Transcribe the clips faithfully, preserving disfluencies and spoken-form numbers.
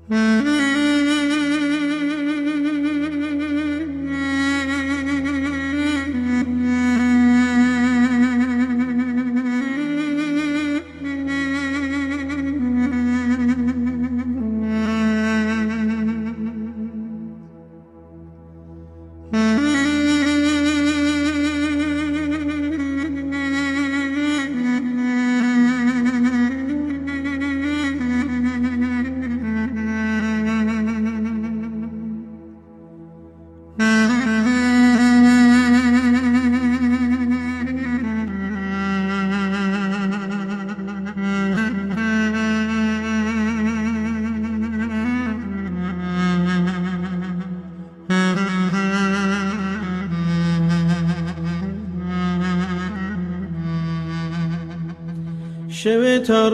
شوی تا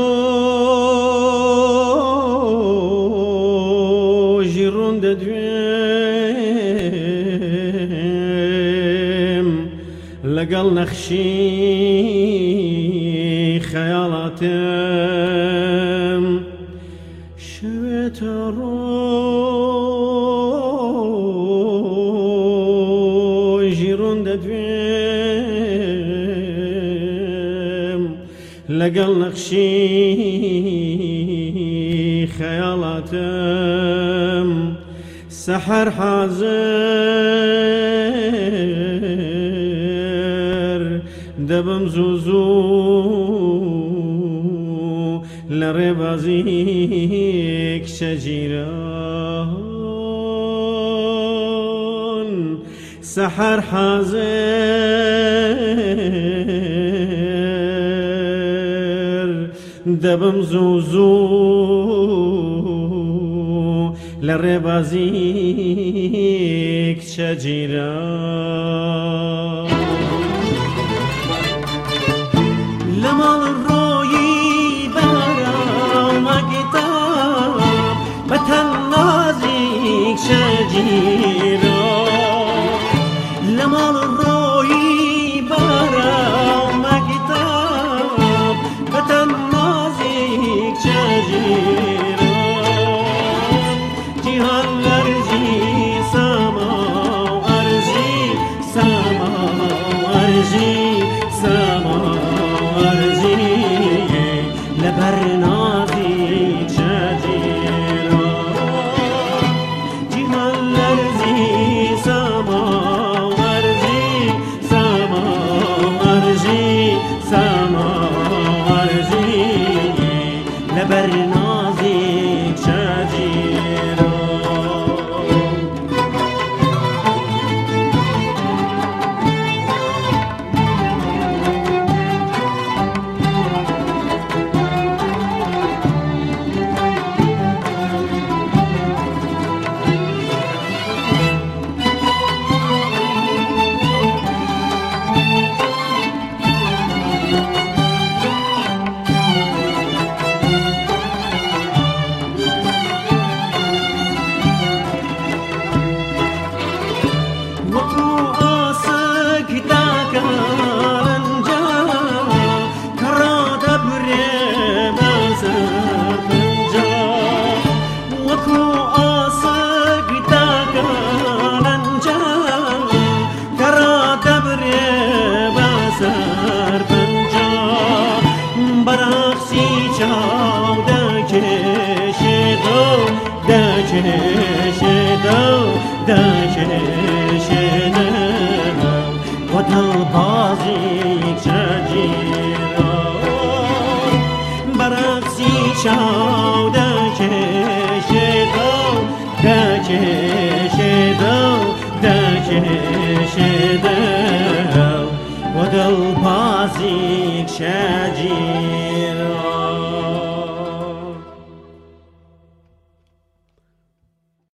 روژی رونده دویم لگل نخشی خیالاتم شوی تا روژی رونده دویم لقل نقشي خيالاتم سحر حاضر دبم زوزو لربازيك شجيران سحر حاضر دبم زوزو لربازيك شجيران لمال الروي برا ومكتاب بتنازيك شجيران لمال الروي برا ومكتاب بتنازيك شجيران جهان الارجي سما وارجي سما وارجي سما وارجي لبرنازيك شجيران جهان الارجي سما وارجي سما وارجي سما وارجي لبرنازيك شجيران ودلبازيك شجيران برقصي شاو دكشدو دكشدو دكشدو ودلبازيك شجيران